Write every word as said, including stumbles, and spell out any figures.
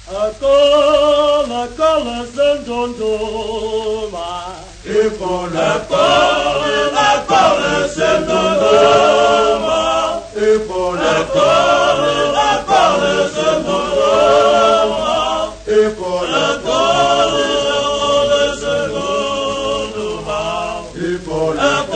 Akola kola sendondoma. Ipola kola kola sendondoma. Ipola kola kola sendondoma. Ipola kola kola sendondoma. Ipola